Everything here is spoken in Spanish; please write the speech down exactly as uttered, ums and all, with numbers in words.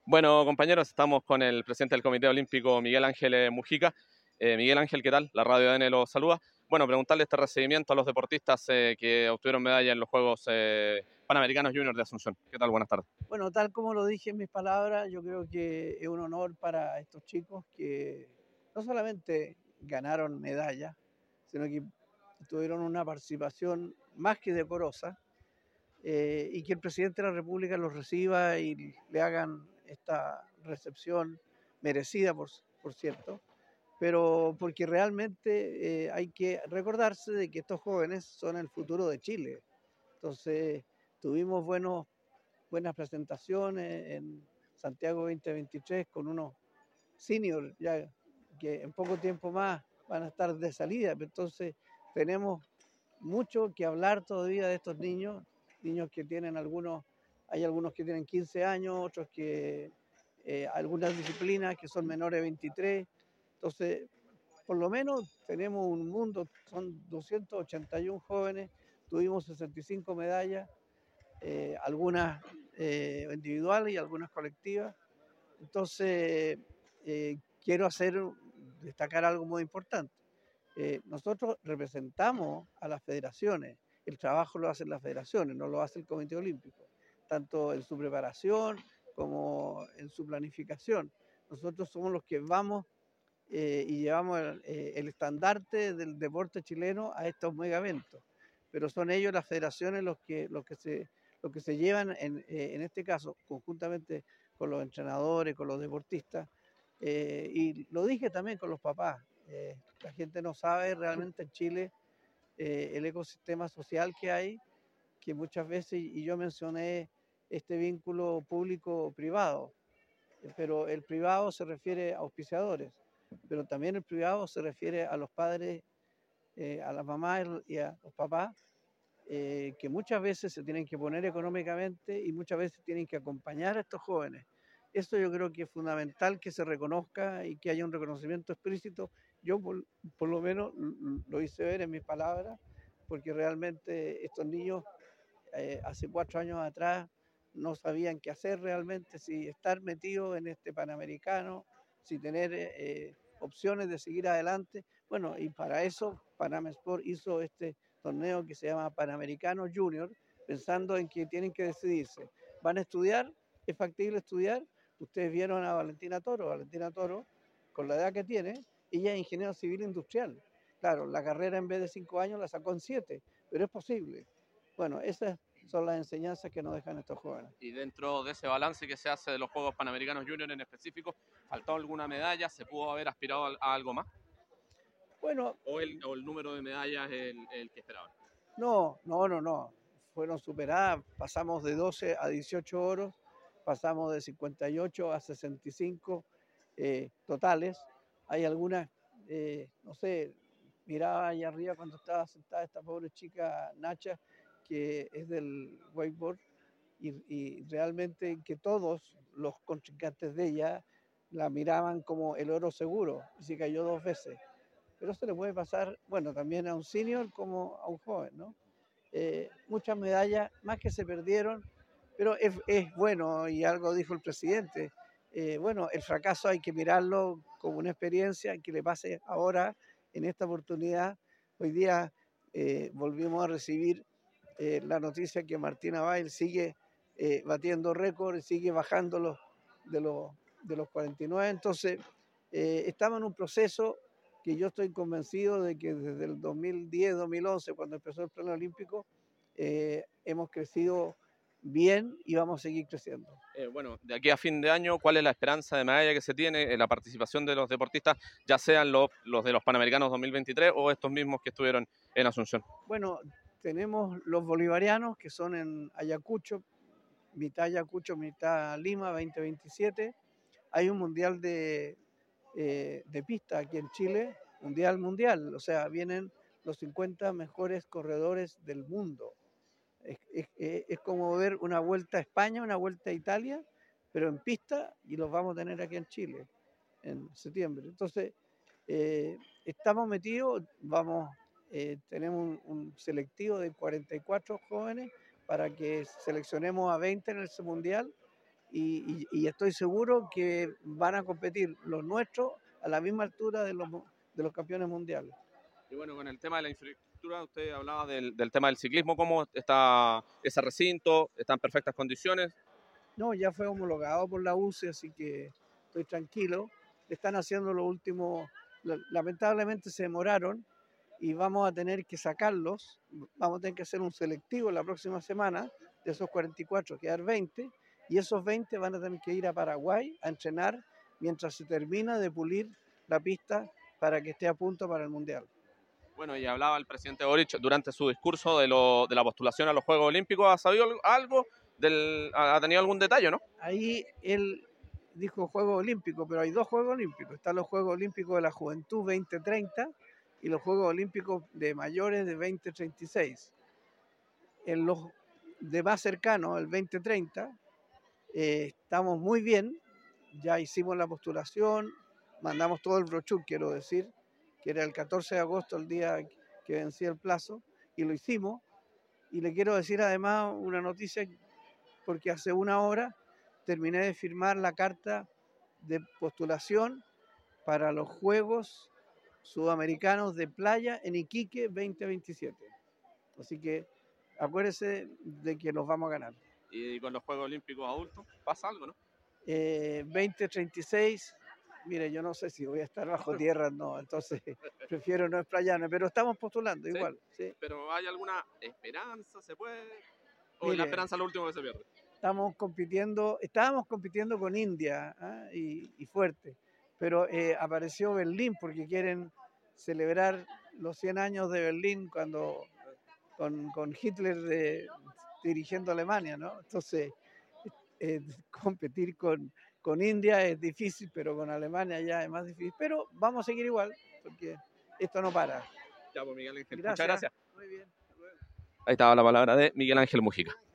Bueno, compañeros, estamos con el presidente del Comité Olímpico, Miguel Ángel eh, Mujica. Eh, Miguel Ángel, ¿qué tal? La Radio A N lo saluda. Bueno, preguntarle este recibimiento a los deportistas eh, que obtuvieron medalla en los Juegos eh, Panamericanos Juniors de Asunción. ¿Qué tal? Buenas tardes. Bueno, tal como lo dije en mis palabras, yo creo que es un honor para estos chicos que no solamente ganaron medallas, sino que tuvieron una participación más que decorosa, eh, y que el presidente de la República los reciba y le hagan esta recepción merecida, por, por cierto, pero porque realmente eh, hay que recordarse de que estos jóvenes son el futuro de Chile. Entonces, tuvimos buenos buenas presentaciones en Santiago veinte veintitrés con unos seniors ya que en poco tiempo más van a estar de salida. Entonces tenemos mucho que hablar todavía de estos niños, niños que tienen algunos, hay algunos que tienen quince años, otros que eh, algunas disciplinas que son menores de veintitrés. Entonces, por lo menos tenemos un mundo, son doscientos ochenta y uno jóvenes, tuvimos sesenta y cinco medallas, eh, algunas eh, individuales y algunas colectivas. Entonces, eh, quiero hacer, destacar algo muy importante. Eh, nosotros representamos a las federaciones, el trabajo lo hacen las federaciones, no lo hace el Comité Olímpico, tanto en su preparación como en su planificación. Nosotros somos los que vamos eh, y llevamos el, eh, el estandarte del deporte chileno a estos megaventos, pero son ellos, las federaciones, los que, los que, se, los que se llevan, en, eh, en este caso, conjuntamente con los entrenadores, con los deportistas, eh, y lo dije también con los papás. Eh, la gente no sabe realmente en Chile eh, el ecosistema social que hay, que muchas veces, y yo mencioné este vínculo público-privado, pero el privado se refiere a auspiciadores, pero también el privado se refiere a los padres, eh, a las mamás y a los papás, eh, que muchas veces se tienen que poner económicamente y muchas veces tienen que acompañar a estos jóvenes. Esto yo creo que es fundamental que se reconozca y que haya un reconocimiento explícito. Yo por, por lo menos lo hice ver en mis palabras, porque realmente estos niños eh, hace cuatro años atrás no sabían qué hacer realmente, si estar metidos en este Panamericano, si tener eh, opciones de seguir adelante. Bueno, y para eso Panam Sport hizo este torneo que se llama Panamericano Junior, pensando en que tienen que decidirse. ¿Van a estudiar? ¿Es factible estudiar? Ustedes vieron a Valentina Toro. Valentina Toro, con la edad que tiene, ella es ingeniero civil industrial. Claro, la carrera en vez de cinco años la sacó en siete, pero es posible. Bueno, esas son las enseñanzas que nos dejan estos jóvenes. Y dentro de ese balance que se hace de los Juegos Panamericanos Juniors en específico, ¿faltó alguna medalla? ¿Se pudo haber aspirado a algo más? Bueno, ¿O el, o el número de medallas es el, el que esperaban? no, no, no, no. Fueron superadas. Pasamos de doce a dieciocho oros, pasamos de cincuenta y ocho a sesenta y cinco eh, totales. Hay algunas, eh, no sé, miraba allá arriba cuando estaba sentada esta pobre chica Nacha, que es del wakeboard, y, y realmente que todos los contrincantes de ella la miraban como el oro seguro, y se cayó dos veces. Pero eso le puede pasar, bueno, también a un senior como a un joven, ¿no? Eh, muchas medallas, más que se perdieron, pero es, es bueno, y algo dijo el presidente, eh, bueno, el fracaso hay que mirarlo como una experiencia que le pase ahora, en esta oportunidad. Hoy día eh, volvimos a recibir eh, la noticia que Martina Bail sigue eh, batiendo récords, sigue bajando los, de, los, de los cuarenta y nueve, entonces eh, estamos en un proceso que yo estoy convencido de que desde el dos mil diez, dos mil once, cuando empezó el Plan Olímpico, eh, hemos crecido bien y vamos a seguir creciendo. Eh, bueno, de aquí a fin de año, ¿cuál es la esperanza de medalla que se tiene en la participación de los deportistas, ya sean los, los de los Panamericanos dos mil veintitrés o estos mismos que estuvieron en Asunción? Bueno, tenemos los bolivarianos que son en Ayacucho, mitad Ayacucho, mitad Lima, veinte veintisiete. Hay un mundial de, eh, de pista aquí en Chile, mundial mundial, o sea, vienen los cincuenta mejores corredores del mundo. Es, es, es como ver una vuelta a España, una vuelta a Italia, pero en pista, y los vamos a tener aquí en Chile en septiembre. Entonces, eh, estamos metidos, vamos, eh, tenemos un, un selectivo de cuarenta y cuatro jóvenes para que seleccionemos a veinte en ese mundial, y, y, y estoy seguro que van a competir los nuestros a la misma altura de los, de los campeones mundiales. Y bueno, con el tema de la infraestructura, usted hablaba del, del tema del ciclismo, ¿cómo está ese recinto? ¿Está en perfectas condiciones? No, ya fue homologado por la U C I, así que estoy tranquilo. Le están haciendo lo último, lamentablemente se demoraron y vamos a tener que sacarlos, vamos a tener que hacer un selectivo la próxima semana, de esos cuarenta y cuatro quedar veinte, y esos veinte van a tener que ir a Paraguay a entrenar mientras se termina de pulir la pista para que esté a punto para el Mundial. Bueno, y hablaba el presidente Boric durante su discurso de, lo, de la postulación a los Juegos Olímpicos. ¿Ha sabido algo? Del, ¿Ha tenido algún detalle, no? Ahí él dijo Juegos Olímpicos, pero hay dos Juegos Olímpicos. Están los Juegos Olímpicos de la Juventud veinte treinta y los Juegos Olímpicos de mayores de veinte treinta y seis. En los de más cercanos, el veinte treinta, eh, estamos muy bien. Ya hicimos la postulación, mandamos todo el brochure, quiero decir, que era el catorce de agosto, el día que vencía el plazo, y lo hicimos. Y le quiero decir además una noticia, porque hace una hora terminé de firmar la carta de postulación para los Juegos Sudamericanos de Playa en Iquique veinte veintisiete. Así que acuérdese de que los vamos a ganar. ¿Y con los Juegos Olímpicos adultos pasa algo, no? Eh, veinte treinta y seis, mire, yo no sé si voy a estar bajo tierra, no, entonces prefiero no explayarme, pero estamos postulando ¿Sí? igual. ¿Sí? ¿Pero hay alguna esperanza? ¿Se puede? ¿O Mire, la esperanza es lo último que se pierde? Estamos compitiendo, estábamos compitiendo con India, ¿eh? y, y fuerte, pero eh, apareció Berlín porque quieren celebrar los cien años de Berlín cuando con, con Hitler de, dirigiendo Alemania, ¿no? Entonces, eh, competir con, con India es difícil, pero con Alemania ya es más difícil. Pero vamos a seguir igual, porque esto no para. Ya, pues Miguel Ángel, Gracias. muchas gracias. Muy bien. Ahí estaba la palabra de Miguel Ángel Mujica.